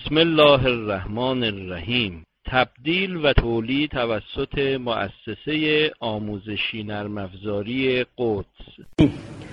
بسم الله الرحمن الرحیم. تبدیل و تولید توسط مؤسسه آموزشی نرم افزاری قدس.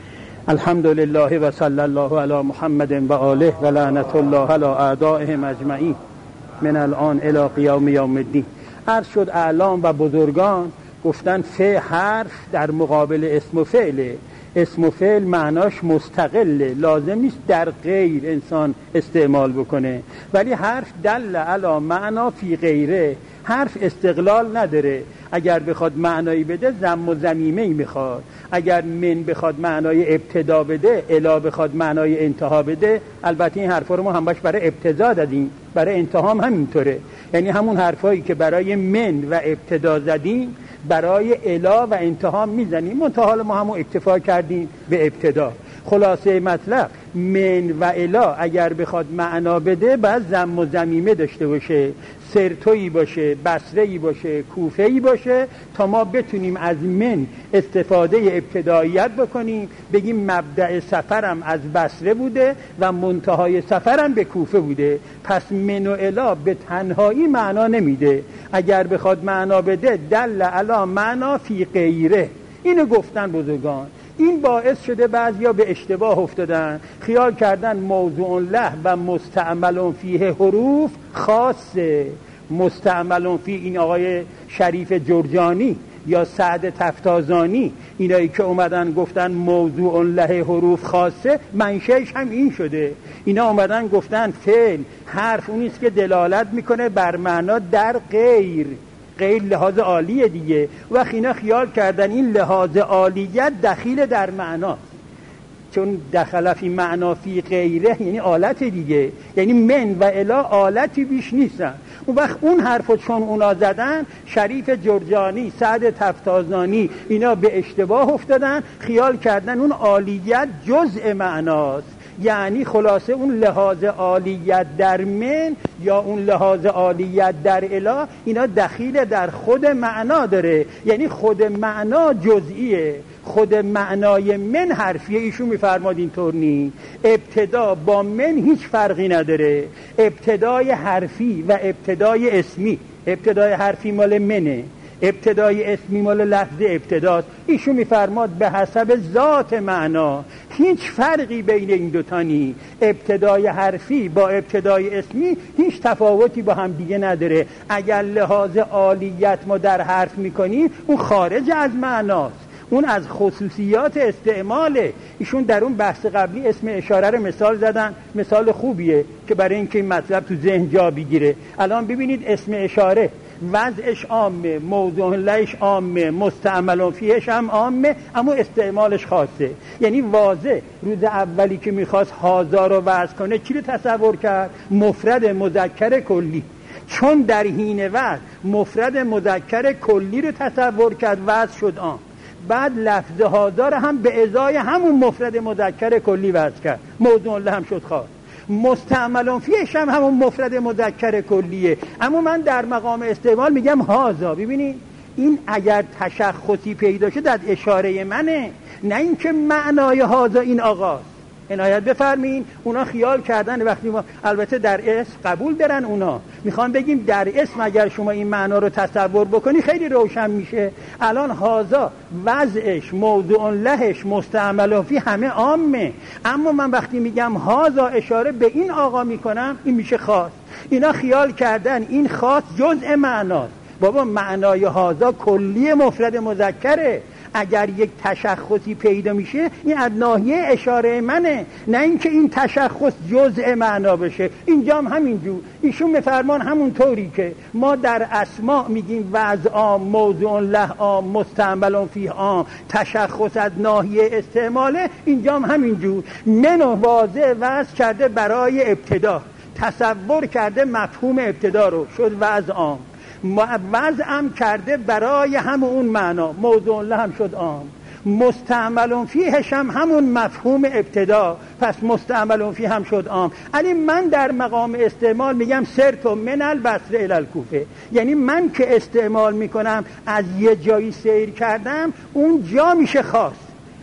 الحمدلله و صلی الله علی محمد و آله و لعنت الله علی اعدائهم اجمعین من الان الی قیام یوم الدین. عرض شد اعلام و بزرگان گفتن حرف در مقابل اسم و فعله. اسم و فعل معناش مستقله، لازم نیست در غیر انسان استعمال بکنه، ولی حرف دل علی معنا فی غیره. حرف استقلال نداره، اگر بخواد معنایی بده ضم و ضمیمه میخواد، اگر من بخواد معنای ابتدا بده، الا بخواد معنای انتها بده. البته این حرفا رو ما هم باش برای ابتدا دادیم، برای انتها هم همینطوره. یعنی همون حرفایی که برای من و ابتدا زدیم برای الا و انتها میزنیم، منتها ما هم اکتفا کردیم به ابتدا. خلاصه مطلب من و الا اگر بخواد معنا بده باید ضم و ضمیمه داشته باشه، سرتویی باشه، بصره‌ای باشه، کوفه‌ای باشه، تا ما بتونیم از من استفاده ابتداییت بکنیم، بگیم مبدأ سفرم از بصره بوده و منتهای سفرم به کوفه بوده. پس من و الا به تنهایی معنا نمیده، اگر بخواد معنا بده دل علی معنا فی غیره. اینو گفتن بزرگان. این باعث شده بعضیا به اشتباه افتادن، خیال کردن موضوع له و مستعمل فیه حروف خاصه. مستعمل فی این آقای شریف جرجانی یا سعد تفتازانی، اینایی که اومدن گفتن موضوع له حروف خاصه، منشأش هم این شده. اینا اومدن گفتن فعل حرف اونیست که دلالت میکنه بر معنا در غیر لحاظ عالیه دیگه. و اینا خیال کردن این لحاظ عالیت دخیل در معنا، چون دخل فی معنا فی غیره یعنی آلت دیگه، یعنی من و الا آلتی بیش نیستن. اون وقت اون حرفو چون اونا زدن، شریف جرجانی، سعد تفتازانی، اینا به اشتباه افتادن، خیال کردن اون عالیت جزء معناست. یعنی خلاصه اون لحاظ عالیت در من یا اون لحاظ عالیت در الا اینا دخیل در خود معنا داره، یعنی خود معنا جزئیه، خود معنای من حرفیه. ایشون میفرماد اینطور نی، ابتدا با من هیچ فرقی نداره، ابتدای حرفی و ابتدای اسمی. ابتدای حرفی مال منه، ابتدای اسمی مال لفظ ابتداست. ایشون میفرماد به حسب ذات معنا هیچ فرقی بین این دوتا نی. ابتدای حرفی با ابتدای اسمی هیچ تفاوتی با هم دیگه نداره. اگر لحاظ عالیت ما در حرف میکنیم اون خارج از معناست، اون از خصوصیات استعماله. ایشون در اون بحث قبلی اسم اشاره رو مثال زدن، مثال خوبیه که برای اینکه این مطلب تو ذهن جا بگیره. الان ببینید اسم اشاره وضعش عامه، موضوع لهش عامه، مستعمل فیهش هم عامه، اما استعمالش خاصه. یعنی واضح روز اولی که میخواست هازا رو وضع کنه چی رو تصور کرد؟ مفرد مذکر کلی. چون در حین وضع مفرد مذکر کلی رو تصور کرد، وضع شد عام. بعد لفظ هازا رو هم به ازای همون مفرد مذکر کلی وضع کرد، موضوع له هم شد خاص. مستعمل فیهش هم همون مفرد مذکر کلیه، اما من در مقام استعمال میگم هازا. ببینید این اگر تشخصی پیدا شد از اشاره منه، نه اینکه معنای هازا این آقاست. عنایت بفرمین. اونا خیال کردن وقتی ما البته در اسم قبول دارن، اونا میخوان بگیم در اسم اگر شما این معنا رو تصور بکنی خیلی روشن میشه. الان هازا وضعش، موضوع لهش، مستعمل فی همه عامه، اما من وقتی میگم هازا اشاره به این آقا میکنم این میشه خاص. اینا خیال کردن این خاص جزء معناست. بابا معنای هازا کلی مفرد مذکره، اگر یک تشخصی پیدا میشه این از ناحیه اشاره منه، نه اینکه این تشخص جزء معنا بشه. اینجا هم همینجور ایشون میفرمان همون طوری که ما در اسماء میگیم وضع عام، موضوع له عام، مستعمل فیه عام، تشخص از ناحیه استعماله، اینجا هم همینجور. من واضح وضع کرده برای ابتدا، تصور کرده مفهوم ابتدا رو، شد وضع عام. وضعم کرده برای همون معنا، موضوع له هم شد عام. مستعمل فیهش هم همون مفهوم ابتدا، پس مستعمل فیه هم شد عام. یعنی من در مقام استعمال میگم سرتو من البصره الی الکوفه، یعنی من که استعمال میکنم از یه جایی سیر کردم، اون جا میشه خاص.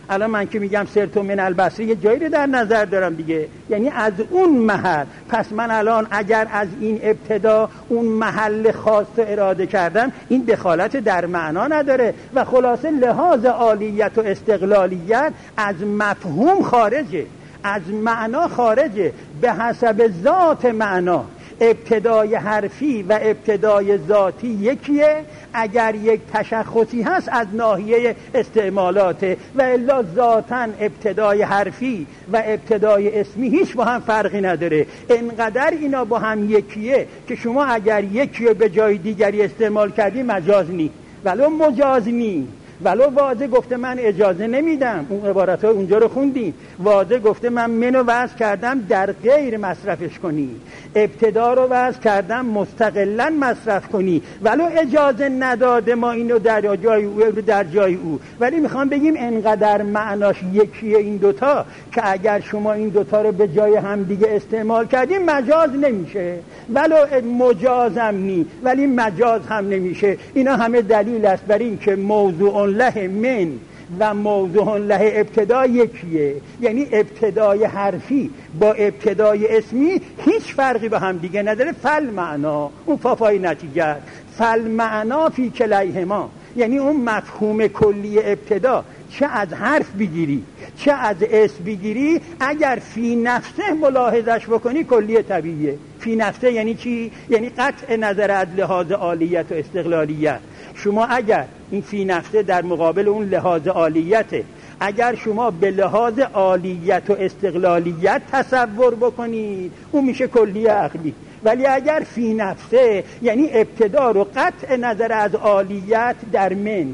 الان من که میگم سرتو من البصره یه جایی رو در نظر دارم دیگه، یعنی از اون محل. پس من الان اگر از این ابتدا اون محل خاص رو اراده کردم، این دخالت در معنا نداره و خلاصه لحاظ عالیت و استقلالیت از مفهوم خارجه، از معنا خارجه. به حسب ذات معنا ابتدای حرفی و ابتدای ذاتی یکیه. اگر یک تشخصی هست از ناحیه استعمالاته و الا ذاتاً ابتدای حرفی و ابتدای اسمی هیچ با هم فرقی نداره. انقدر اینا با هم یکیه که شما اگر یکی به جای دیگری استعمال کردی مجاز نی، ولو مجاز نی. ولو واضح گفته من اجازه نمیدم، اون عبارت‌ها اونجا رو خوندیم، واضح گفته من منو وضع کردم در غیر مصرفش کنی، ابتدا رو وضع کردم مستقلاً مصرف کنی، ولو اجازه نداده ما اینو در جای او در جای او. ولی میخوام بگیم انقدر معناش یکیه این دوتا که اگر شما این دوتا رو به جای هم دیگه استعمال کردیم مجاز نمیشه، ولو مجاز هم نی ولی مجاز هم نمیشه. اینا همه دلیل است بر این که موضوع له من و موضوع له ابتدا یکیه، یعنی ابتدای حرفی با ابتدای اسمی هیچ فرقی با هم دیگه نداره. فل معنا اون فافای نتیجه، فل معنا فی کلیهما، یعنی اون مفهوم کلی ابتدا چه از حرف بگیری چه از اسم بگیری، اگر فی نفسه ملاحظش بکنی کلی طبیعیه. فی نفسه یعنی چی؟ یعنی قطع نظر از لحاظ عالیت و استقلالیت. شما اگر این فی نفسه در مقابل اون لحاظ عالیته، اگر شما به لحاظ عالیت و استقلالیت تصور بکنید اون میشه کلی عقلی. ولی اگر فی نفسه یعنی ابتدا رو قطع نظر از عالیت در من،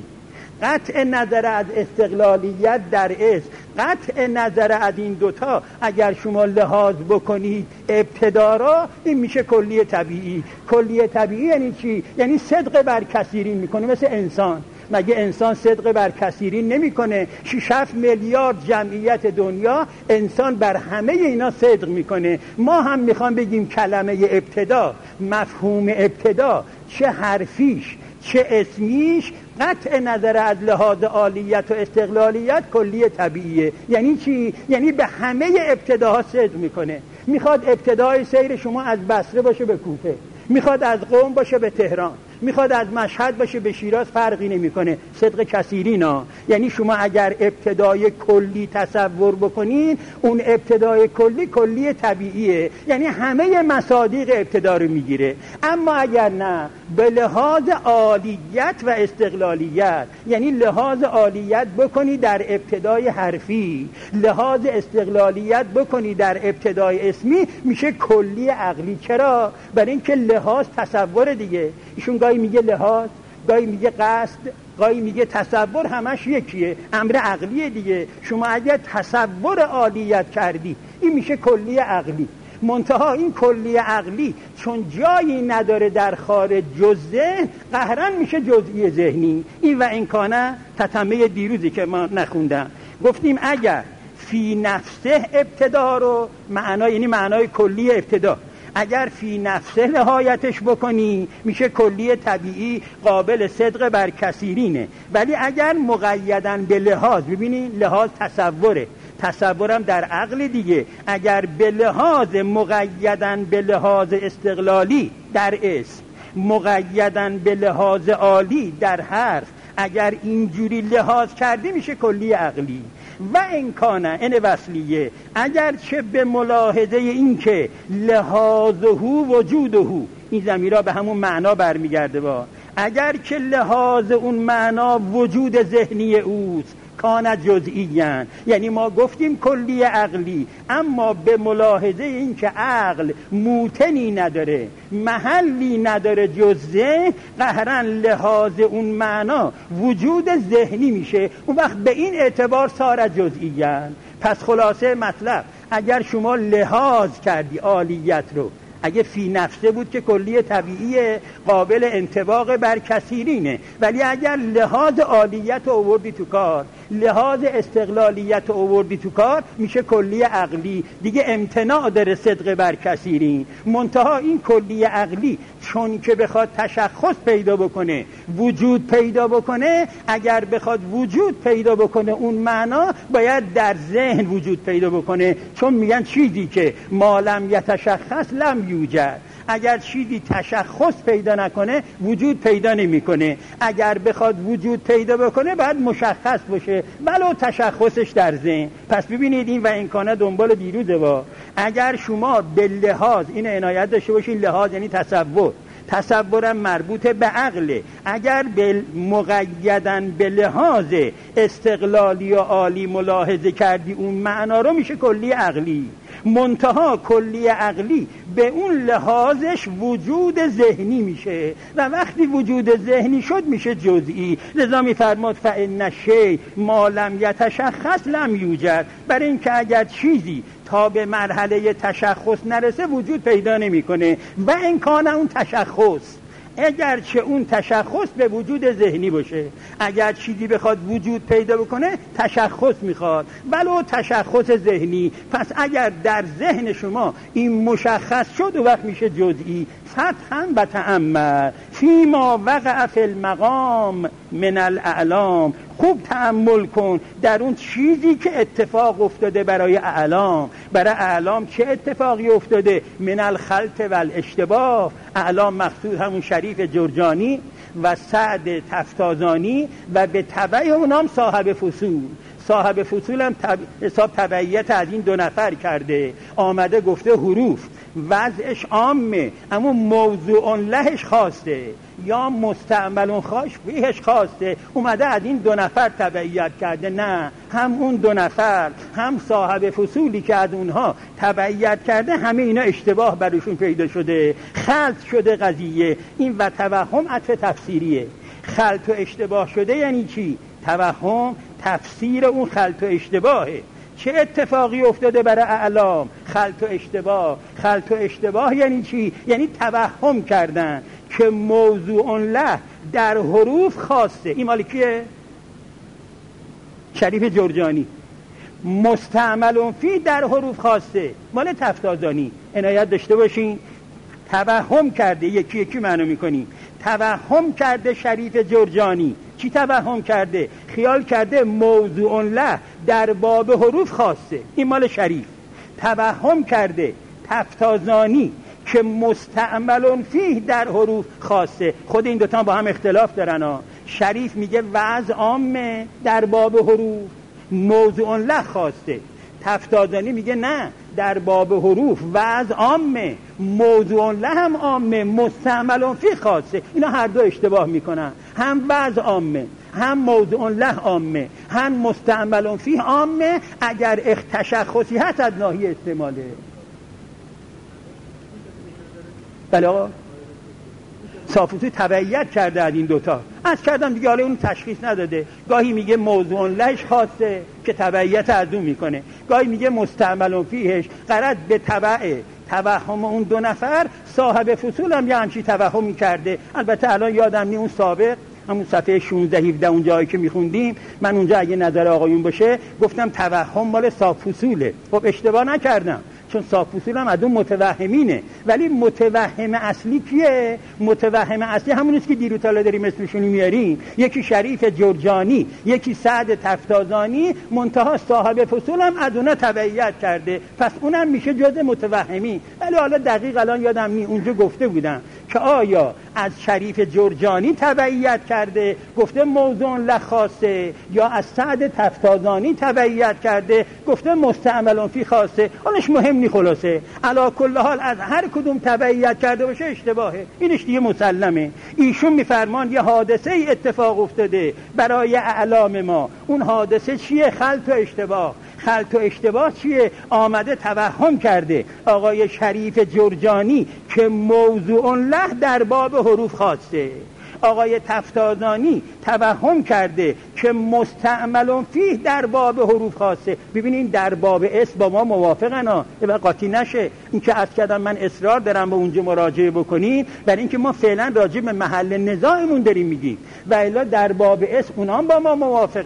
قطع نظر از استقلالیت در اسم، قطع نظر از این دوتا اگر شما لحاظ بکنید ابتدا را، این میشه کلی طبیعی. کلی طبیعی یعنی چی؟ یعنی صدق بر کثیرین میکنه. مثل انسان، مگه انسان صدق بر کثیرین نمیکنه؟ 6-7 میلیارد جمعیت دنیا، انسان بر همه اینا صدق میکنه. ما هم میخوام بگیم کلمه ابتدا، مفهوم ابتدا، چه حرفیش چه اسمیش، قطع نظر از لحاظ عالیت و استقلالیت کلی طبیعیه. یعنی چی؟ یعنی به همه ابتداها صدق میکنه. میخواد ابتدای سیر شما از بصره باشه به کوفه، میخواد از قم باشه به تهران، میخواد از مشهد باشه به شیراز، فرقی نمیکنه. صدق کثیرینا، یعنی شما اگر ابتدای کلی تصور بکنین اون ابتدای کلی کلی طبیعیه، یعنی همه مصادیق ابتدا رو میگیره. اما اگر نه به لحاظ عالیت و استقلالیت، یعنی لحاظ عالیت بکنی در ابتدای حرفی، لحاظ استقلالیت بکنی در ابتدای اسمی، میشه کلی عقلی. چرا؟ برای اینکه لحاظ تصور دیگه. ایشون گاهی میگه لحاظ، گاهی میگه قصد، گاهی میگه تصور، همش یکیه، امر عقلیه دیگه. شما اگر تصور عالیت کردی این میشه کلی عقلی. منتها این کلی عقلی چون جایی نداره در خارج جز ذهن، قهرن میشه جزئی ذهنی. این و این کانه تتمه دیروزی که ما نخوندم، گفتیم اگر فی نفسه ابتدا رو معنا، یعنی معنای کلی ابتدا، اگر فی نفسه لحاظش بکنی میشه کلی طبیعی قابل صدق بر کثیرینه. ولی اگر مقیدن به لحاظ، ببینین لحاظ تصوره، تصورم در عقل دیگه، اگر به لحاظ مقیدن به لحاظ استقلالی در اسم، مقیدن به لحاظ عالی در حرف، اگر اینجوری لحاظ کردی میشه کلی عقلی. و امکانه این وصلیه، اگر چه به ملاحظه این که لحاظه وجوده، این ضمیرها به همون معنا برمیگرده، با اگر که لحاظ اون معنا وجود ذهنی اوست، کان جزئیاً، یعنی ما گفتیم کلی عقلی، اما به ملاحظه این که عقل موتنی نداره، محلی نداره جز ذهن، قهرن لحاظ اون معنا وجود ذهنی میشه. اون وقت به این اعتبار سار جزئیاً. پس خلاصه مطلب، اگر شما لحاظ کردی عالیت رو، اگه فی نفسه بود که کلی طبیعی قابل انطباق بر کثیرینه، ولی اگر لحاظ عالیت رو آوردی تو کار، لحاظ استقلالیت رو آوردی تو کار میشه کلی عقلی، دیگه امتناع داره صدق بر کثیرین. منتها این کلی عقلی چون که بخواد تشخص پیدا بکنه، وجود پیدا بکنه، اگر بخواد وجود پیدا بکنه اون معنا باید در ذهن وجود پیدا بکنه، چون میگن چیزی که ما لم یتشخص لم یوجد. اگر چیزی تشخص پیدا نکنه وجود پیدا نمیکنه. اگر بخواد وجود پیدا بکنه باید مشخص باشه ولو تشخصش در ذهن. پس ببینید این و امکانه دنبال دیروزه با. اگر شما به لحاظ این عنایت داشته باشین، لحاظ یعنی تصورم مربوط به عقله، اگر مقیدن به لحاظ استقلالی و عالی ملاحظه کردی اون معنا رو میشه کلی عقلی. منتها کلی عقلی به اون لحاظش وجود ذهنی میشه و وقتی وجود ذهنی شد میشه جزئی. لذا میفرماد فإن الشیء ما لم یتشخص لم یوجد. برای اینکه اگر چیزی تا به مرحله تشخص نرسه وجود پیدا نمیکنه و امکان اون تشخص، اگرچه اون تشخص به وجود ذهنی باشه. اگر چیزی بخواد وجود پیدا بکنه تشخص میخواد ولو تشخص ذهنی. پس اگر در ذهن شما این مشخص شد و وقت میشه جزئی. فتحا و تأمل فیما وقع فی المقام من الاعلام. خوب تأمل کن در اون چیزی که اتفاق افتاده برای اعلام. برای اعلام چه اتفاقی افتاده؟ من الخلط و الاشتباه. اعلام مقصود همون شریف جرجانی و سعد تفتازانی و به تبع اونام صاحب فصول. صاحب فصول هم حساب تبعیت از این دو نفر کرده، آمده گفته حروف وضعش عامه اما موضوع لهش خواسته یا مستعمل خاش فیهش خواسته، اومده از این دو نفر تبعیت کرده. نه، هم اون دو نفر هم صاحب فصولی که از اونها تبعیت کرده همه اینا اشتباه برشون پیدا شده، خلط شده قضیه. این و توهم عطف تفسیریه. خلط و اشتباه شده یعنی چی؟ توهم تفسیر اون خلط و اشتباهه. چه اتفاقی افتاده برای اعلام؟ خلط و اشتباه. خلط و اشتباه یعنی چی؟ یعنی توهم کردن که موضوع له در حروف خاصه. این مال کیه؟ شریف جرجانی. مستعمل فی در حروف خاصه مال تفتازانی. عنایت داشته باشین. توهم کرده، یکی یکی معنی میکنیم. توهم کرده شریف جرجانی. چی توهم کرده؟ خیال کرده موضوع له در باب حروف خاصه. این مال شریف. توهم کرده تفتازانی که مستعمل فیه در حروف خاصه. خود این دوتا با هم اختلاف دارن ها. شریف میگه وضع عامه در باب حروف، موضوع له خاصه. تفتازانی میگه نه، در باب حروف وضع عامه، موضوع له هم عامه، مستعمل فیه خاصه. اینا هر دو اشتباه میکنن. هم وضع عامه، هم موضوع له عامه، هم مستعمل فیه عامه اگر تشخصی هست از ناحیه استعماله. بله آقا، صافوسی تبعیت کرده از این دوتا. از کردم دیگه، حالا اون تشخیص نداده. گاهی میگه موضوع لهش خاصه که تبعیت از اون میکنه، گاهی میگه مستعمل فیهش قرد به تبع توهم اون دو نفر. صاحب فصول هم یه همچی توهمی کرده. البته الان یادم نی اون سابق همون صفحه 16-17 اون جایی که میخوندیم، من اونجا اگه نظر آقایون باشه گفتم توهم مال صاحب فصوله. خب اشتباه نکردم، چون صاحب فصول هم از اون متوهمینه. ولی متوهم اصلی کیه؟ متوهم اصلی همونیست که دیروتالا داریم اسمشونی میاریم. یکی شریف جرجانی، یکی سعد تفتازانی. منتها صاحب فصول هم از اونا تبعیت کرده، پس اونم میشه جزء متوهمی. ولی حالا دقیق الان یادم نی اونجا گفته بودم که آیا از شریف جرجانی تبعیت کرده گفته موضوع لخاصه، یا از سعد تفتازانی تبعیت کرده گفته مستعمل فی خاصه. حالش مهم نی. خلاصه علا کل حال از هر کدوم تبعیت کرده باشه اشتباهه. اینش دیگه مسلمه. ایشون میفرمان یه حادثه ای اتفاق افتاده برای اعلام ما. اون حادثه چیه؟ خلط و اشتباه. خلط و اشتباه چیه؟ آمده توهم کرده آقای شریف جرجانی که موضوع له در باب حروف خاصه. آقای تفتازانی توهم کرده که مستعمل فیه در باب حروف خاصه. ببینین در باب اسم با ما موافقن ها، و قاطی نشه. این که از کردم من اصرار دارم به اونجا مراجعه بکنیم، برای اینکه ما فعلا راجع به محل نزاعمون داریم میگیم، و الا در باب اسم اونام با ما موافقن.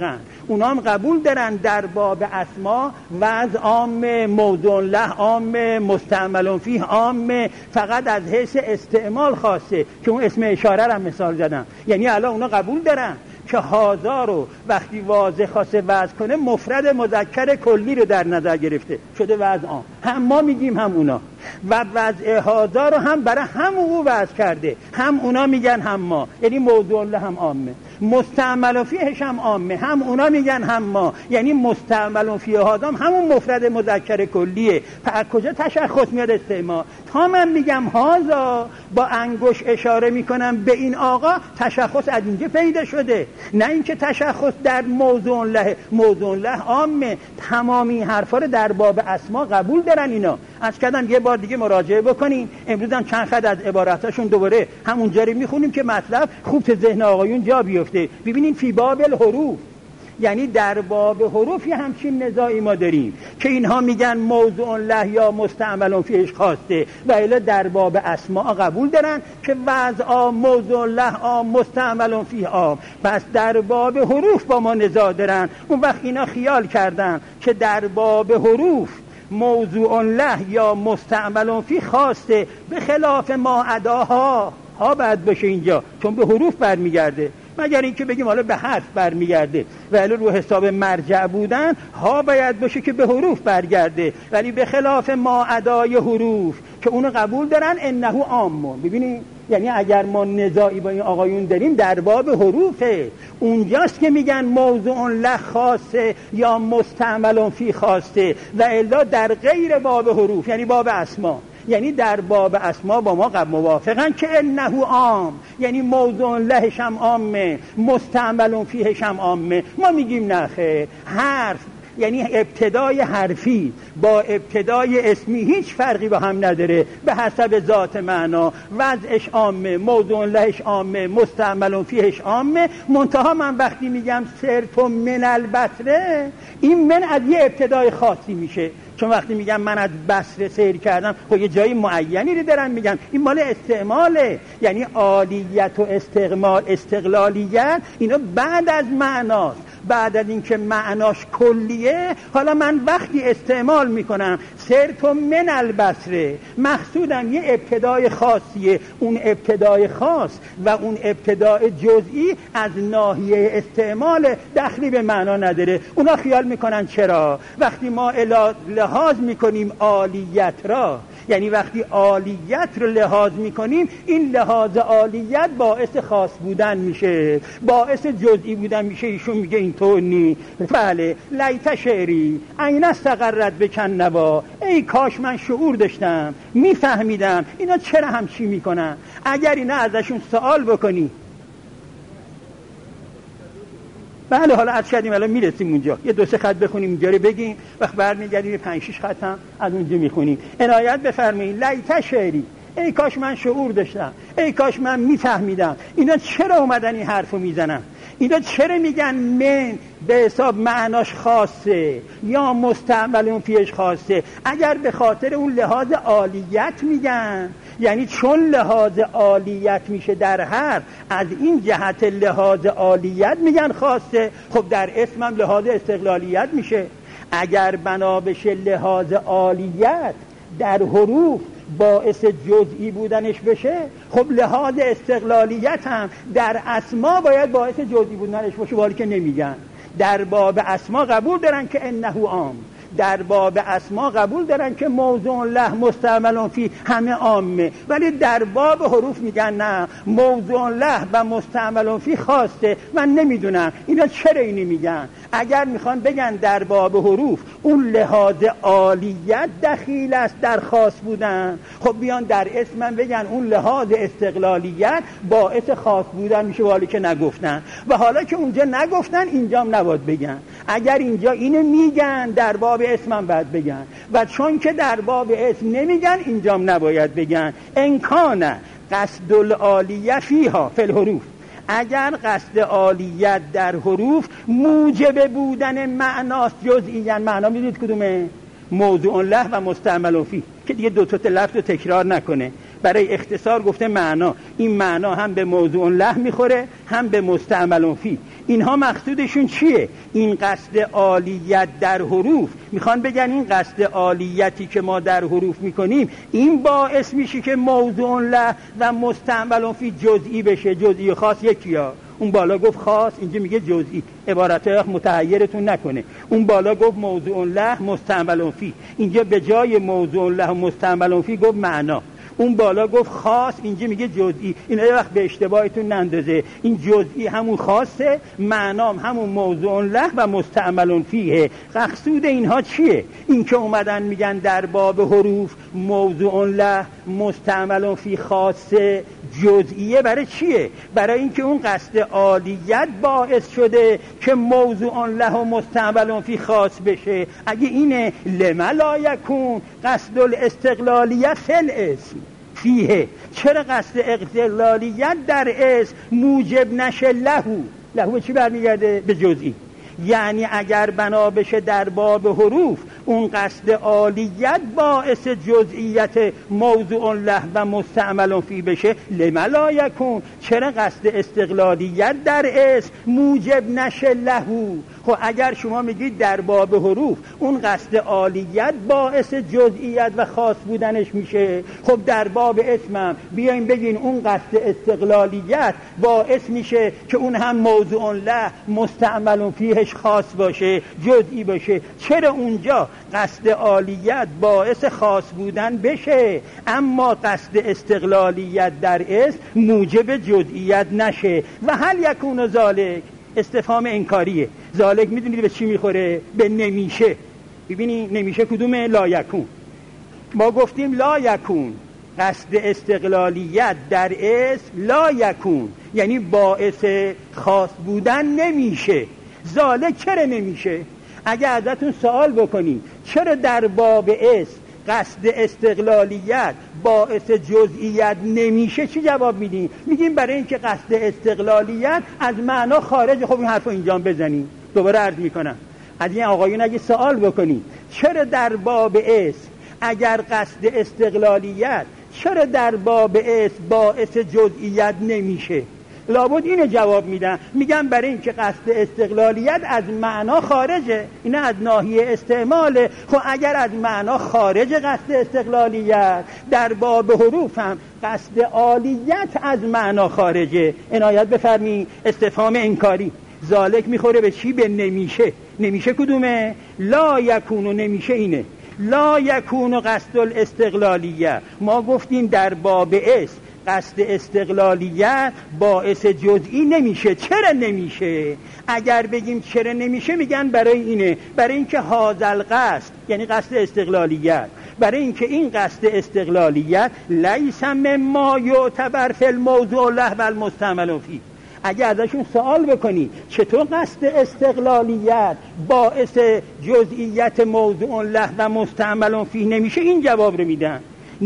اونا هم قبول دارن در باب اسما وضع عام، موضوع له عام، مستعمل فیه عام، فقط از حیث استعمال خاصه که اون اسم اشاره رو مثال زدم. یعنی الان اونا قبول دارن که هازا رو وقتی واضح خواسته وضع کنه مفرد مذکر کلی رو در نظر گرفته، شده وضع عام. هم ما میگیم هم اونا، و وضع هازا رو هم برای هم او وضع کرده، هم اونا میگن هم ما، یعنی موضوع له هم عامه. مستعمل فیهش هم عامه، هم اونا میگن هم ما، یعنی مستعمل فیه هازا همون مفرد مذکر کلیه. از کجا تشخص میاد استعمال؟ تا من میگم هازا با انگوش اشاره میکنم به این آقا، تشخص از اینجا پیدا شده، نه اینکه تشخص در موضوع له. موضوع له عامه، تمامی حرفا رو در باب اسما قبول دارن اینا. از کردم یه بار دیگه مراجعه بکنین، امروز هم چند خط از عباراتاشون دوباره همونجا رو میخونیم که مطلب خوب تو ذهن آقایون جا بیفته. ببینین فی باب الحروف، یعنی در باب حروف یه همچین نزاعی ما داریم که اینها میگن موضوع له یا مستعمل فیهش خواسته، و الا در باب اسماء قبول دارن که وضع موضوع له مستعمل فیه عام. پس در باب حروف با ما نزاع دارن. اون وقت اینا خیال کردن که در باب حروف موضوع له یا مستعمل فیه خواسته، به خلاف ما اداها ها باید باشه اینجا، چون به حروف برمیگرده، مگر اینکه بگیم حالا به حرف برمیگرده، ولی رو حساب مرجع بودن ها باید باشه که به حروف برگرده. ولی به خلاف ما ادای حروف که اونو قبول دارن انه عام. ببینید یعنی اگر ما نزاعی با این آقایون داریم در باب حروفه، اونجاست که میگن موضوع له خاصه یا مستعمل فی خواسته، و الا در غیر باب حروف یعنی باب اسما، یعنی در باب اسما با ما قبل موافقن که انه عام، یعنی موضوع لهش هم عامه، مستعمل فیهش هم عامه. ما میگیم نه خیر، حرف یعنی ابتدای حرفی با ابتدای اسمی هیچ فرقی با هم نداره، به حسب ذات معنا وضعش عامه، موضوع لهش عامه، مستعمل فیهش عامه. منتها من وقتی میگم سرت من البصره، این من از یه ابتدای خاصی میشه، چون وقتی میگم من از بصره سیر کردم خب یه جایی معینی رو دارم میگم، این مال استعماله، یعنی عالیت و استقلالیت اینا بعد از معناست، بعد از اینکه معناش کلیه. حالا من وقتی استعمال میکنم سرت من البصره، مقصودم یه ابتدای خاصیه، اون ابتدای خاص و اون ابتدای جزئی از ناحیه استعمال دخلی به معنا نداره. اونا خیال میکنن چرا وقتی ما لحاظ میکنیم عالیت را، یعنی وقتی عالیت رو لحاظ میکنیم، این لحاظ عالیت باعث خاص بودن میشه، باعث جزئی بودن میشه. ایشون میگه اینطور نی. بله، لیت شعری این استقرت بکن نوا، ای کاش من شعور داشتم میفهمیدم اینا چرا همچی میکنن. اگر اینا ازشون سوال بکنی، بله حالا از کردیم الان میرسیم اونجا، یه دو سه خط بخونیم اینجا رو بگیم، وقت برمیگردیم 5-6 خط هم از اونجا میخونیم. عنایت بفرمایید. لیت شعری، ای کاش من شعور داشتم، ای کاش من میفهمیدم اینا چرا اومدن این حرفو میزنن، اینا چرا میگن من به حساب معناش خاصه یا مستعمل اون فیش خاصه. اگر به خاطر اون لحاظ عالیت میگن، یعنی چون لحاظ عالیت میشه در حرف، از این جهت لحاظ عالیت میگن خاصه، خب در اسم هم لحاظ استقلالیت میشه. اگر بنا بشه لحاظ عالیت در حروف باعث جزئی بودنش بشه، خب لحاظ استقلالیت هم در اسما باید باعث جزئی بودنش باشه، ولی که نمیگن. در باب اسما قبول دارن که انه عام، در باب اسما قبول دارن که موضوع له مستعمل فی همه عامه، ولی در باب حروف میگن نه، موضوع له و مستعمل فی خاصه. من نمیدونم اینا چرا اینی میگن. اگر میخوان بگن در باب حروف اون لحاظ عالیت دخیل است در خاص بودن، خب بیان در اسمم بگن اون لحاظ استقلالیت باعث خاص بودن میشه، ولی که نگفتن. و حالا که اونجا نگفتن اینجام نباید بگن. اگر اینجا اینو میگن در باب اسمم باید بگن، و چون که در باب اسم نمیگن اینجام نباید بگن. انکان قصد العالیه فیها فی الحروف، اگر قصد عالیت در حروف موجب بودن معناست جزئیاً، معنا میدید کدومه؟ موضوع له و مستعمل فی، که دیگه دو تا لفظ رو تکرار نکنه. برای اختصار گفته معنا. این معنا هم به موضوع له میخوره هم به مستعمل فی. اینها مقصودشون چیه؟ این قصد عالیت در حروف. میخوان بگن این قصد عالیتی که ما در حروف میکنیم این باعث میشه که موضوع له و مستعمل فی جزئی بشه. جزئی خاص یکیه. اون بالا گفت خاص، اینجا میگه جزئی. عبارت متحیرتون نکنه. اون بالا گفت موضوع له مستعمل فی، اینجا به جای موضوع له مستعمل فی گفت معنا. اون بالا گفت خاص، اینجا میگه جزئی. این یه وقت به اشتباهتون نندازه. این جزئی همون خاصه، معنام همون موضوع له و مستعمل فیه. مقصود اینها چیه؟ این که اومدن میگن در باب حروف موضوع له مستعمل فی خاصه جزئیه. برای چیه؟ برای اینکه اون قصد عالیت باعث شده که موضوع له و مستعمل فی خاص بشه. اگه اینه لما لا یکون قصد الاستقلالیت فی الاسم فیه، چرا قصد استقلالیت در اسم موجب نشه لهو چی برمیگرده؟ به جزئی. یعنی اگر بنا بشه در باب حروف اون قصد عالیت باعث جزئیت موضوع له و مستعمل فی بشه، لما لا یکون، چرا قصد استقلالیت در اسم موجب نشه لهو. خب اگر شما میگید در باب حروف اون قصد عالیت باعث جزئیت و خاص بودنش میشه، خب در باب اسمم بیاین بگین اون قصد استقلالیت باعث میشه که اون هم موضوع له مستعمل فیهش خاص باشه، جزئی باشه. چرا اونجا قصد عالیت باعث خاص بودن بشه اما قصد استقلالیت در اسم موجب جزئیت نشه؟ و هل یکون ذالک، استفهام انکاریه. ذالک میدونید به چی میخوره؟ به نمیشه. ببینی نمیشه کدومه؟ لا یکون. ما گفتیم لا یکون قصد استقلالیت در اسم لا یکون، یعنی باعث خاص بودن نمیشه. ذالک چرا نمیشه؟ اگه ازتون سوال بکنیم چرا در باب اسم قصد استقلالیت باعث جزئیت نمیشه، چی جواب میدیم؟ میگیم برای اینکه قصد استقلالیت از معنا خارج. خب این حرفو اینجا بزنیم. دوباره عرض میکنم از این آقایون اگه سوال بکنیم چرا در باب اسم اگر قصد استقلالیت چرا در باب اسم باعث جزئیت نمیشه، لابد اینو جواب میدن. میگن برای اینکه قصد استقلالیت از معنا خارجه، این از ناحیه استعماله. خب اگر از معنا خارج قصد استقلالیت، در باب حروف هم قصد عالیت از معنا خارجه. عنایت بفرمی. استفهام انکاری. ذالک میخوره به چی؟ به نمیشه. نمیشه کدومه؟ لا یکون. و نمیشه اینه لا یکون قصد الاستقلالیت. ما گفتیم در باب اسم قصد استقلالیت باعث جزئی نمیشه. چرا نمیشه؟ اگر بگیم چرا نمیشه میگن برای اینه، برای اینکه هاذل قصد یعنی قصد استقلالیت، برای اینکه این قصد استقلالیت لیس مما یعتبر فی الموضوع له و المستعمل فیه. اگه ازشون سوال بکنی چطور قصد استقلالیت باعث جزئیت موضوع له و مستعمل فیه نمیشه، این جواب رو میدن.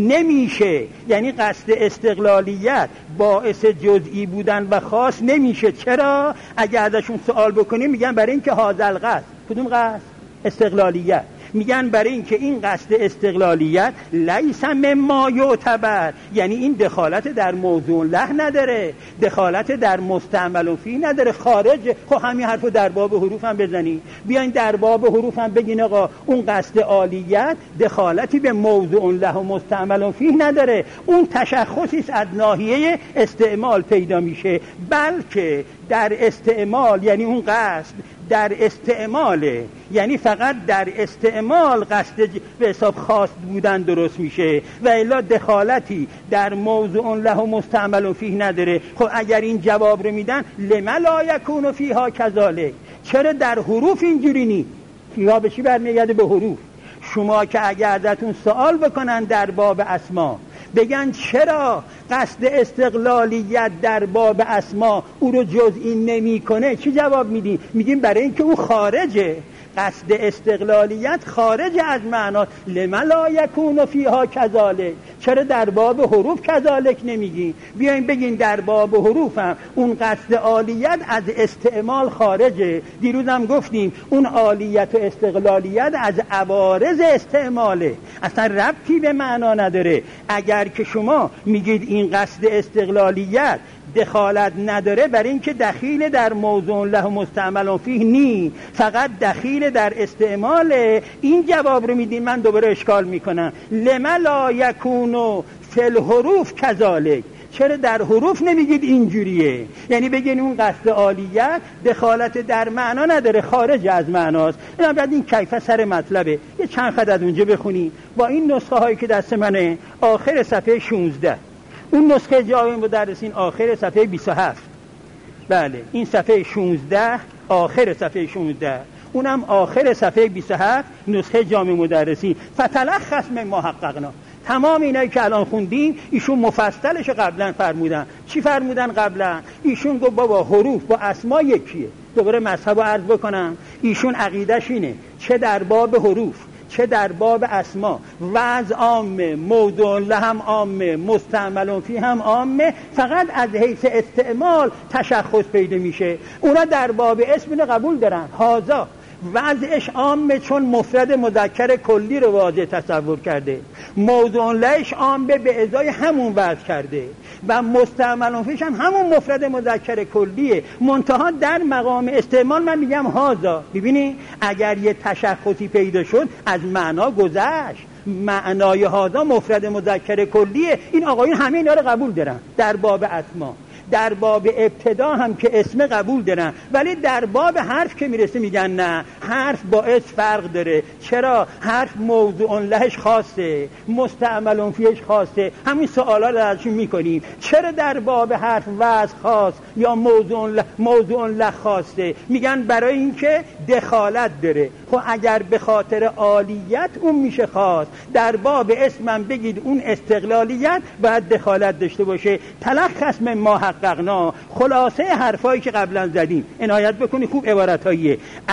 نمیشه یعنی قصد استقلالیت باعث جزئی بودن و خاص نمیشه. چرا؟ اگه ازشون سوال بکنیم میگن برای اینکه هاذل قصد. کدوم قصد؟ استقلالیت. میگن برای اینکه این قصد استقلالیت لیس مما یعتبر، یعنی این دخالت در موضوع له نداره، دخالت در مستعمل فیه نداره، خارج. خب همین حرفو در باب حروف هم بزنی. بیاین در باب حروف هم بگین آقا اون قصد عالیت دخالتی به موضوع له و مستعمل فیه نداره، اون تشخصی از ناحیه استعمال پیدا میشه. بلکه در استعمال یعنی اون قصد در استعماله، یعنی فقط در استعمال قصد به حساب خاص بودن درست میشه و الا دخالتی در موضوع له و مستعمل فیه نداره. خب اگر این جواب رو میدن لما لا یکون فیها کذالک، چرا در حروف اینجوری نی؟ فیها به چی برمیگرده؟ به حروف. شما که اگر ازتون سوال بکنن در باب اسما بگن چرا قصد استقلالیت در باب اسما او رو جزئی نمیکنه، چی جواب میدین؟ میگیم برای اینکه او خارجه. قصد استقلالیت خارج از معنا. لم لا یکون فیها کذالک، چرا در باب حروف کذالک نمیگین؟ بیاین بگین در باب حروف هم اون قصد عالیت از استعمال خارجه. دیروزم گفتیم اون عالیت و استقلالیت از عوارض استعماله، اصلا ربطی به معنا نداره. اگر که شما میگید این قصد استقلالیت دخالت نداره، برای اینکه دخیل در موضوع له مستعمل فیه نی، فقط دخیل در استعمال، این جواب رو میدین. من دوباره اشکال میکنم. لم لا یکونو فی الحروف کذالک، چرا در حروف نمیگید اینجوریه؟ یعنی بگین اون قصد عالیت دخالت در معنا نداره، خارج از معناست. اینا بعد این کیفه سر مطلبه. یه چند خط از اونجا بخونی با این نسخه هایی که دست منه. آخر صفحه 16 اون نسخه جامع مدرسین، آخر صفحه 27. بله این صفحه 16 آخر صفحه 16، اونم آخر صفحه 27 نسخه جامع مدرسین. فتلخص من ما حققنا. تمام اینایی که الان خوندیم ایشون مفصلش قبلا فرمودن. چی فرمودن قبلا؟ ایشون گفت بابا حروف با اسما یکیه. دوباره مذهب رو عرض بکنم. ایشون عقیدش اینه چه در باب حروف چه در باب اسما وضع عامه، موضوع له هم عامه، مستعمل فی هم عامه، فقط از حیث استعمال تشخص پیدا میشه. اونا در باب اسم اینو قبول دارن. هازا وضعش عامه چون مفرد مذکر کلی رو واضح تصور کرده، موضوع لهش عامه به ازای همون وضع کرده و مستعمل فیش هم همون مفرد مذکر کلیه، منتها در مقام استعمال من میگم هازا. ببینی اگر یه تشخصی پیدا شد از معنا گذشت. معنای هازا مفرد مذکر کلیه. این آقایون همه اینا رو قبول دارن در باب اسما. در باب ابتدا هم که اسم قبول دارن، ولی در باب حرف که میرسه میگن نه، حرف با اسم فرق داره. چرا؟ حرف موضوع لهش خاصه، مستعمل فیش خاصه. همین سوالا رو ازشون میکنیم. چرا در باب حرف وضع خاص یا موضوع له خاصه؟ میگن برای اینکه دخالت داره. خب اگر به خاطر عالیت اون میشه خاص، در باب اسمم بگید اون استقلالیت باید دخالت داشته باشه. تلخص من ما حققنا، خلاصه حرفایی که قبلا زدیم. عنایت بکنی خوب عبارتاییه.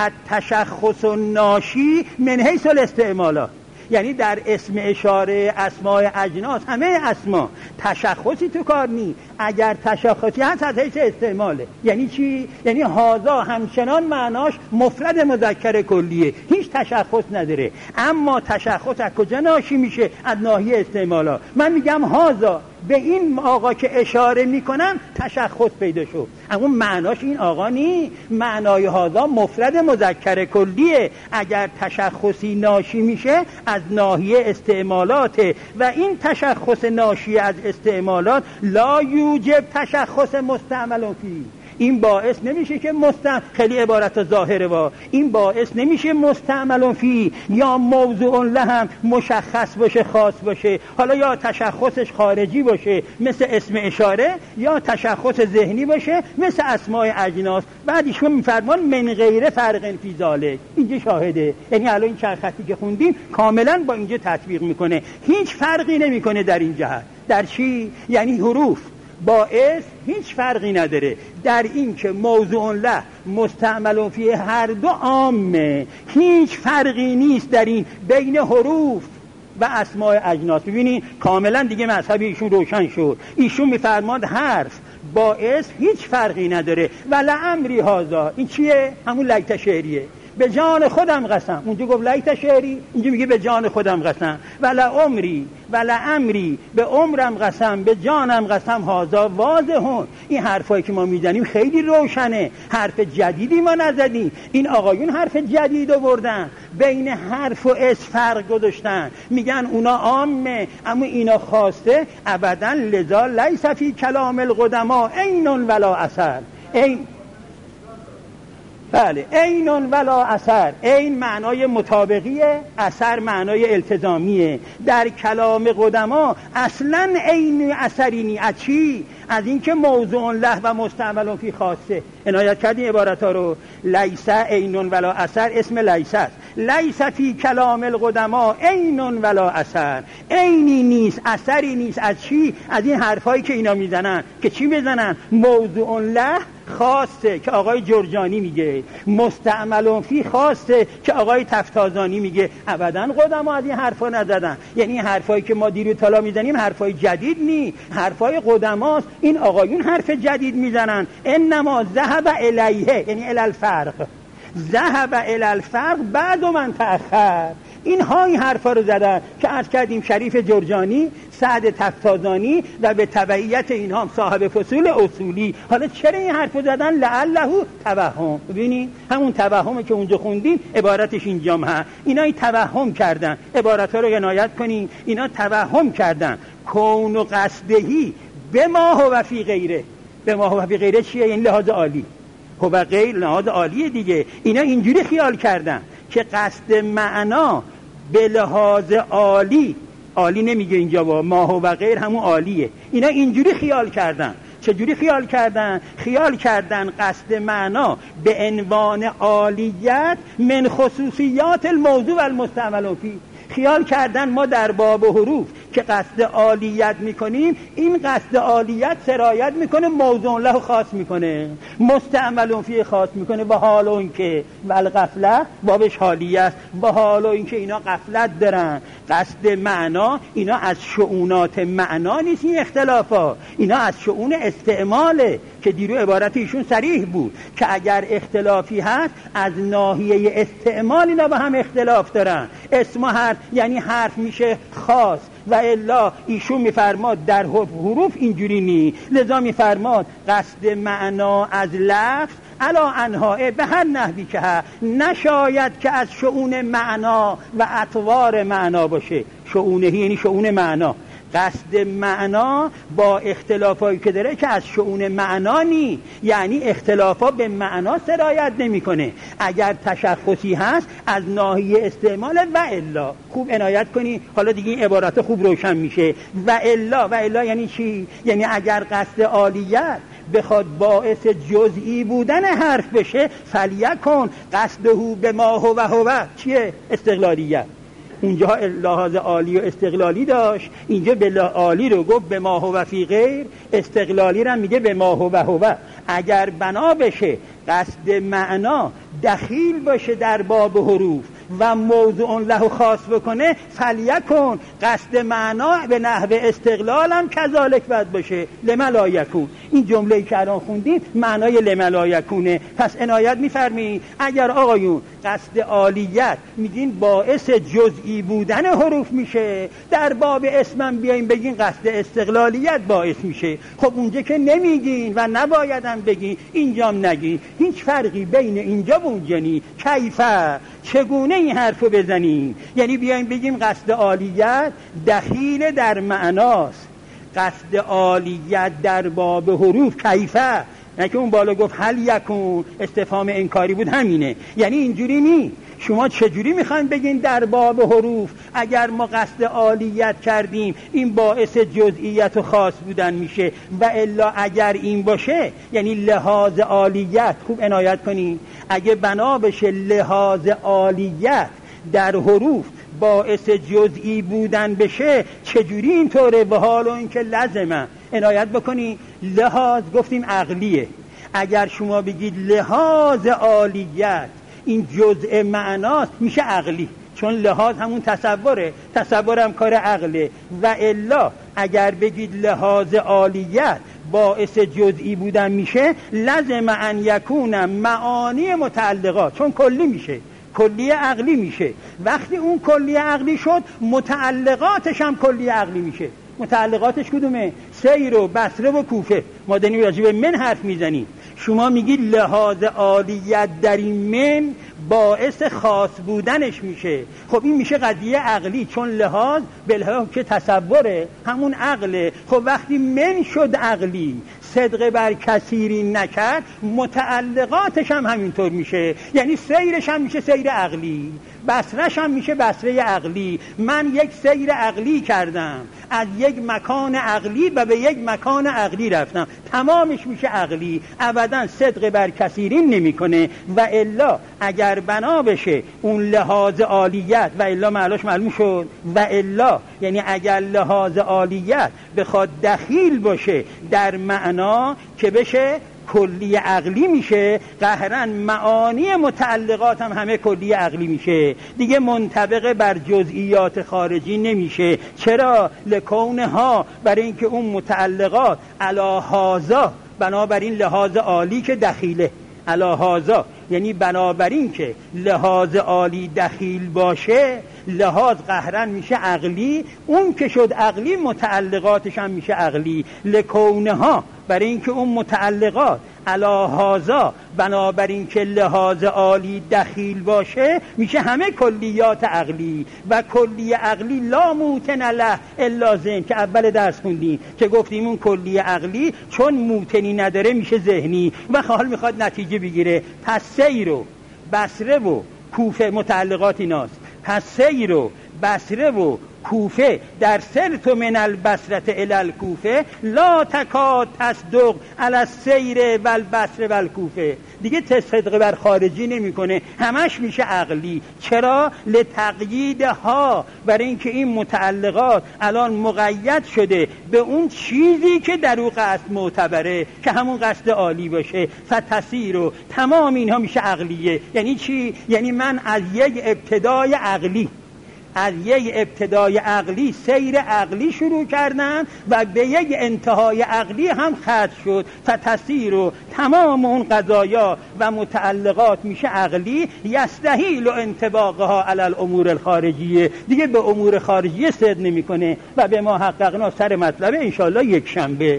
التشخص الناشی من حیث الاستعمالات، یعنی در اسم اشاره، اسماء اجناس، همه اسما تشخصی تو کار نی. اگر تشخصی هست از حیث استعماله. یعنی چی؟ یعنی هازا همچنان معناش مفرد مذکر کلیه، هیچ تشخص نداره. اما تشخص از کجا ناشی میشه؟ از ناحیه استعمالا. من میگم هازا، به این آقا که اشاره میکنم تشخص پیدا شد، اما معناش این آقا نی. معنای هازا مفرد مذکر کلیه. اگر تشخصی ناشی میشه از ناحیه استعمالاته و این تشخص ناشی از استعمالات لا یوجب تشخص مستعمل فی. این باعث نمیشه که خیلی عبارت ظاهره با این باعث نمیشه مستعمل فی یا موضوع له هم مشخص باشه، خاص باشه. حالا یا تشخصش خارجی باشه مثل اسم اشاره، یا تشخص ذهنی باشه مثل اسماء اجناس. بعد ایشون میفرمان من غیر فرق فی ذالک. اینجا شاهده. یعنی الان این چند خطی که خوندیم کاملا با اینجا تطبیق میکنه. هیچ فرقی نمیکنه در این جهت. در چی؟ یعنی حروف باعث هیچ فرقی نداره در این که موضوع له مستعمل فی هر دو عامه. هیچ فرقی نیست در این بین حروف و اسماء اجناس. ببینید کاملا دیگه مذهب ایشون روشن شد. ایشون میفرماد حرف باعث هیچ فرقی نداره. و لعمری هازا، این چیه؟ همون لیت شعریه. به جان خودم قسم. اونجا گفت لیت شعری، اینجا میگه به جان خودم قسم. و لعمری و لعمری، به عمرم قسم، به جانم قسم. هازا واضحون. این حرفایی که ما میزنیم خیلی روشنه. حرف جدیدی ما نزدیم. این آقایون حرف جدید آوردن، بین حرف و اسم فرق گذاشتن. میگن اونا عامه اما اینا خاصه. ابدا لذا لیس فی کلام القدما عین ولا اثر. بله، عین ولا اثر. عین معنای مطابقیه، اثر معنای التزامیه. در کلام قدما اصلا عین اثری نی. از چی؟ از اینکه موضوع له و مستعمل فی خاصه. عنایت کردین عبارت ها رو. لیس عین ولا اثر اسم لیس است. لیس فی کلام القدما عین ولا اثر. عینی نیست، اثری نیست. از چی؟ از این حرفایی که اینا میزنن. که چی بزنن؟ موضوع له خاصه که آقای جرجانی میگه، مستعمل فی خاصه که آقای تفتازانی میگه. ابدا قدما از این حرفا نزدن. یعنی این حرفایی که ما دیرو طلا میزنیم حرفای جدید نی، حرفای قدماست. این آقایون حرف جدید میزنن. انما ذهب الیه، یعنی الی الفرق، ذهب الی الفرق بعد من تأخر. اینها این حرفا رو زدن که عرض کردیم شریف جرجانی، سعد تفتازانی و به تبعیت اینها هم صاحب فصول اصولی. حالا چرا این حرفو زدن؟ لعله توهم. ببینید همون توهمه که اونجا خوندیم عبارتش اینجام هست. اینا این توهم کردن، عبارت‌ها رو عنایت کنین. اینا توهم کردن کون و قصدهی به ما هو فی غیره. به ما هو فی غیره چیه؟ این لحاظ عالی. هو غیر لحاظ عالیه دیگه. اینا اینجوری خیال کردن که قصد معنا به لحاظ عالی، عالی نمیگه اینجا، با ما هو غیر همون عالیه. اینا اینجوری خیال کردن. چجوری خیال کردن؟ خیال کردن قصد معنا به عنوان عالیت من خصوصیات الموضوع و المستعمل فی. خیال کردن ما در باب حروف که قصد عالیت میکنیم، این قصد عالیت سرایت میکنه، موضوع له خاص میکنه، مستعمل فی خاص میکنه. و حال اون که والغفله بابش حالیه است، و حال اون که اینا غفلت دارن. قصد معنا اینا از شؤونات معنا نیست، این اختلافا اینا از شؤون استعماله که دیرو عبارت ایشون صریح بود که اگر اختلافی هست از ناحیه استعمال اینا با هم اختلاف دارن. اسم و حرف یعنی حرف میشه خاص، و الا ایشون میفرماد در حروف اینجوری نی. لذا میفرماد قصد معنا از لفظ علا انها به هر نحوی که نشاید که از شؤون معنا و اطوار معنا باشه. شؤونهی یعنی شؤون معنا. قصد معنا با اختلافایی که داره که از شؤون معنا نی، یعنی اختلافا به معنا سرایت نمیکنه. اگر تشخصی هست از ناحیه استعمال. و الا خوب عنایت کنی، حالا دیگه این عبارات خوب روشن میشه. و الا یعنی چی؟ یعنی اگر قصد عالیت بخواد باعث جزئی بودن حرف بشه، فلیکن قصده به ما هو چیه؟ استقلالیت. اونجا لحاظ عالی و استقلالی داشت، اینجا به عالی رو گفت به ما هو فی غیر، استقلالی رو میگه به ما هو. اگر بنا بشه قصد معنا دخیل باشه در باب حروف و موضوع له خاص بکنه، فلیکن قصد معنا به نحو استقلال هم کذالک باید باشه. لما لا یکون. این جمله‌ای که الان خوندیم معنای لما لا یکونه. پس عنایت می‌فرمایید اگر آقایون قصد عالیت میگین باعث جزئی بودن حروف میشه، در باب اسمم بیاین بگین قصد استقلالیت باعث میشه. خب اونجا که نمیگین و نبایدم بگین، اینجام نگین. هیچ فرقی بین اینجا و اونجا نی. کیفه چگونه این حرفو بزنیم؟ یعنی بیایم بگیم قصد عالیت دخیل در معناست، قصد عالیت در باب حروف کیفه، نه که اون بالا گفت هل یکون استفهام انکاری بود، همینه. یعنی اینجوری نی. شما چجوری میخواین بگین در باب حروف اگر ما قصد عالیت کردیم این باعث جزئیت و خاص بودن میشه؟ و الا اگر این باشه یعنی لحاظ عالیت، خوب عنایت کنین، اگه بنا بشه لحاظ عالیت در حروف باعث جزئی بودن بشه، چجوری اینطوره؟ به حال این که لازمه عنایت بکنی. لحاظ گفتیم عقلیه. اگر شما بگید لحاظ عالیت این جزء معناست، میشه عقلی، چون لحاظ همون تصوره، تصور هم کار عقله. و الا اگر بگید لحاظ عالیت باعث جزئی بودن میشه، لازم ان یکون معانی متعلقات، چون کلی میشه، کلی عقلی میشه. وقتی اون کلی عقلی شد متعلقاتش هم کلی عقلی میشه. متعلقاتش کدومه؟ سیر و بصره و کوفه. ما داریم راجع به من حرف میزنیم. شما میگید لحاظ عالیت در این من باعث خاص بودنش میشه. خب این میشه قضیه عقلی، چون لحاظ به لحاظ که تصوره همون عقله. خب وقتی من شد عقلی، صدق بر کثیری نکرد متعلقاتش هم همینطور میشه، یعنی سیرش هم میشه سیر عقلی، بصرش هم میشه بصره عقلی. من یک سیر عقلی کردم، از یک مکان عقلی و به یک مکان عقلی رفتم، تمامش میشه عقلی، ابدا صدق بر کثیرین نمیکنه. و الا اگر بنا بشه اون لحاظ عالیت، و الا معناش معلوم شد، و الا یعنی اگر لحاظ عالیت بخواد دخیل باشه در معنا که بشه کلی عقلی میشه، قهرن معانی متعلقات هم همه کلی عقلی میشه، دیگه منطبق بر جزئیات خارجی نمیشه. چرا؟ لکونها، برای اینکه اون متعلقات علی هذا، بنابراین لحاظ عالی که دخیله، علی هذا یعنی بنابراین که لحاظ عالی دخیل باشه، لحاظ قهرن میشه عقلی، اون که شد عقلی متعلقاتش هم میشه عقلی. لکونها، برای اینکه اون متعلقات علی هذا، بنابراین که لحاظ عالی دخیل باشه، میشه همه کلیات عقلی. و کلی عقلی لا موتن له الا ذهن، که اول درس خوندیم که گفتیم اون کلی عقلی چون موتنی نداره میشه ذهنی. و حال میخواد نتیجه بگیره، پس سیر و بصره و کوفه متعلقات ایناست، پس سیر و بصره و کوفه در سرت من البصره الی الکوفه لا تکاد تصدق علی السیر و البصره و الکوفه، دیگه تصدق بر خارجی نمیکنه، همش میشه عقلی. چرا؟ لتقییدها، برای اینکه این متعلقات الان مقید شده به اون چیزی که در اون قصد معتبره، که همون قصد عالی باشه. فتسیر و تمام اینها میشه عقلیه. یعنی چی؟ یعنی من از یک ابتدای عقلی، از یک ابتدای عقلی سیر عقلی شروع کردن و به یک انتهای عقلی هم ختم شد. فتسیر و تمام اون قضایا و متعلقات میشه عقلی. یستحیل انطباقها علی الامور الخارجیه، دیگه به امور خارجیه صد نمیکنه. و به ما حققنا سر مطلبه انشالله یک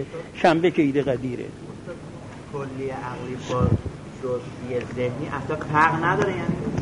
شنبه که عید قدیره. کلی عقلی با جزئی ذهنی اصلا فرق نداره، یعنی